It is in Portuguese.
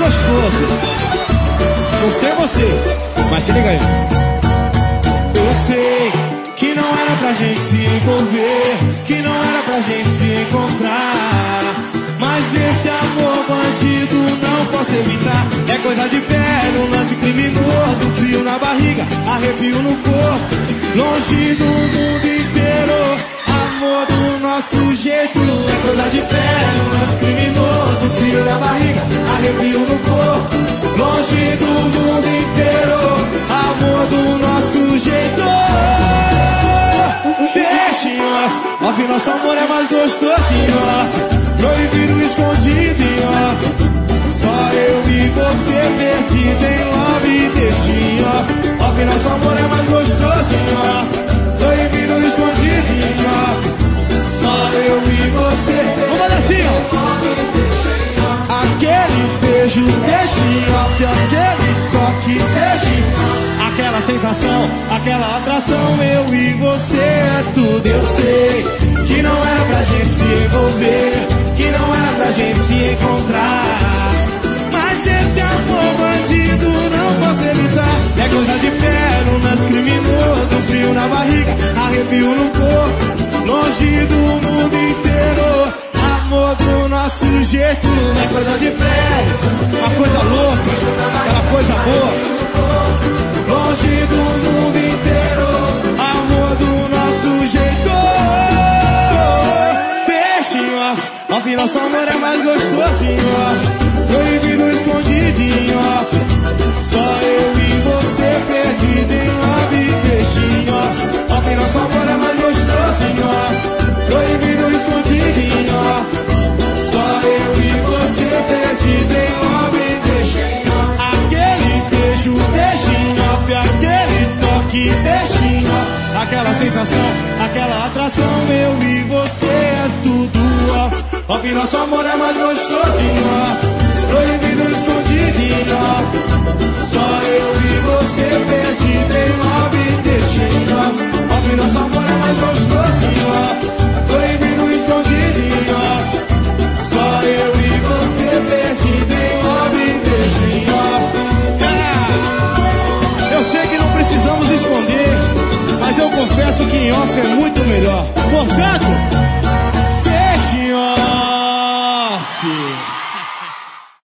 gostoso. Não sei você, mas se liga aí. Eu sei que não era pra gente se envolver, que não era pra gente se encontrar, mas esse amor bandido não posso evitar. É coisa de pé, um lance criminoso, frio na barriga, arrepio no corpo, longe do mundo inteiro, amor do nosso jeito. É coisa de pé, um lance criminoso, frio na barriga, arrepio no corpo, longe do mundo inteiro, amor do nosso jeito. Deixa em off, off, nosso amor é mais gostoso em off, proibido, escondido em off, só eu e você perdido em love. Deixa em off, off, nosso amor é mais gostoso em off, proibido, escondido em off, só eu e você. Vamos fazer assim, ó. Aquele beijo, deixa em off, aquele toque, deixa em off, aquela sensação, aquela atração, eu e você é tudo. Eu sei que não era pra gente se envolver, que não era pra gente se encontrar, mas esse amor bandido não posso evitar. É coisa de pé, um lance criminoso, frio na barriga, arrepio no corpo, longe do mundo inteiro, amor do nosso jeito. É coisa de pé, uma coisa louca, aquela coisa boa, longe do mundo inteiro, amor do nosso jeito. Deixa em off, off, nosso amor é mais gostoso em off, proibido, escondido em off, só eu e você perdido em love. Deixa em off, off, nosso amor é mais gostoso em off, proibido, escondido em off, só eu e você perdido em love. Deixa em off, aquele beijo, deixa em off, aquele toque, deixa em off, aquela sensação, aquela atração, eu e você é tudo off, off, nosso amor é mais gostoso em off, proibido, escondido em off, só eu e você perdido em love. Deixa em off, off, nosso amor é mais gostoso em off, proibido, escondido em off, só eu e você perdido em love. Deixa em off. Eu sei que não precisamos esconder, mas eu confesso que em off é muito melhor. Portanto,